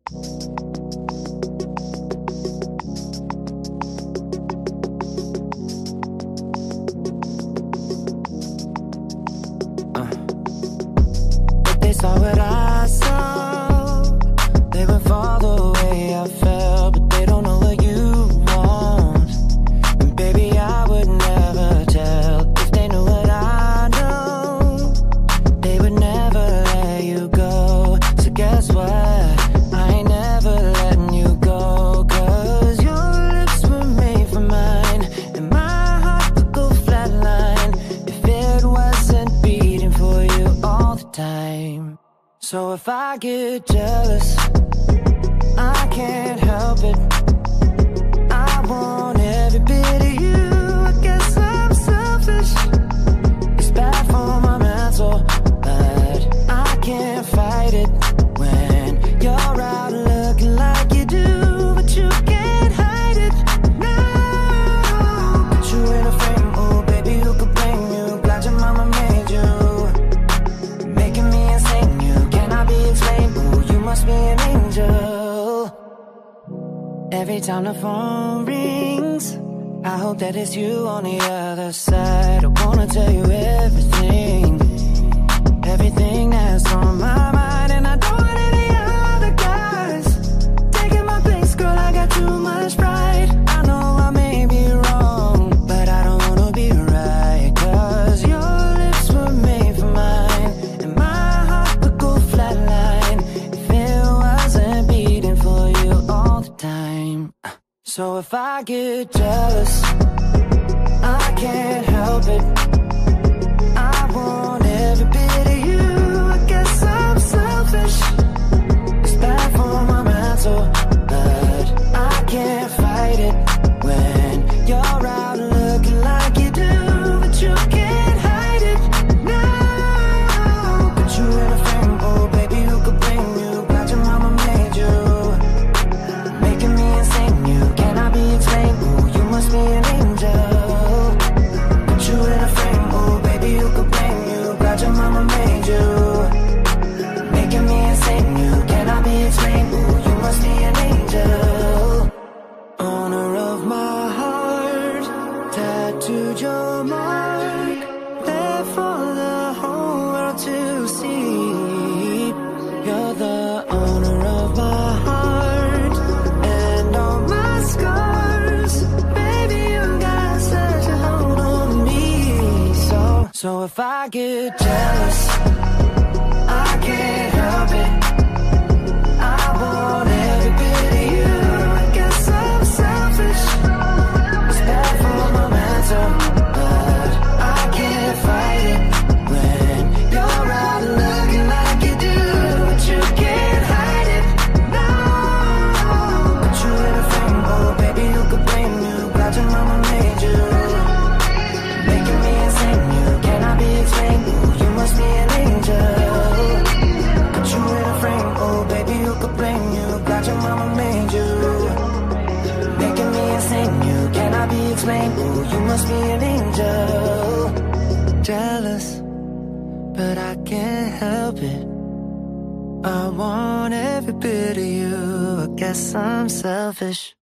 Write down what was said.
If they saw what I saw, they would fall the way I felt. But they don't know what you want, and baby, I would never tell. If they knew what I know, they would never let you go. So guess what? I ain't never letting you go. 'Cause your lips were made for mine, and my heart would go flatline if it wasn't beating for you all the time. So if I get jealous, I can't help it. I want every bit of you. I guess I'm selfish. It's bad for my mental, but I can't fight it when you're out looking like you do. But you can't hide it. No, put you in a frame. Oh baby, who could blame you? Glad your mama made you, making me insane. You cannot be explained. Oh, you must be an angel. Every time the phone rings, I hope that it's you on the other side. I wanna tell you everything, everything that's on my mind. And I don't want any other guys taking my place, girl, I got too much pride. I know I may be wrong, but I don't wanna be right. 'Cause your lips were made for mine, and my heart would go flatline if it wasn't beating for you all the time. So if I get jealous, I can't help it. I want every bit of you. I guess I'm selfish. It's bad for my mental, but I can't fight it when you're out looking like you do. But you can't hide it. No, put you in a frame. Oh baby, who could blame you? Glad your mama made you, making me insane. You cannot be explained. Oh, you must be an angel. Put you in a frame. Oh baby, who could blame you? Glad your mama made you, making me insane. You cannot be explained. Oh, you must be an angel. Owner of my heart, tattooed your mark, there for the whole world to see. You're the owner of my heart and all my scars. Baby, you got such a hold on me. So if I get jealous, I can't help it. I want every bit of you. I guess I'm selfish. It's bad for my mental, but I can't fight it when you're out looking like you do. But you can't hide it. No, put you in a frame. Oh baby, who could blame you? Glad your mama made you, making me insane. You cannot be explained. Oh, you must be an angel. Put you in a frame. Oh baby, who could blame you? Glad your mama made you, making me insane. You cannot be explained. Oh, you must be an angel. Jealous, but I can't help it. I want every bit of you. I guess I'm selfish.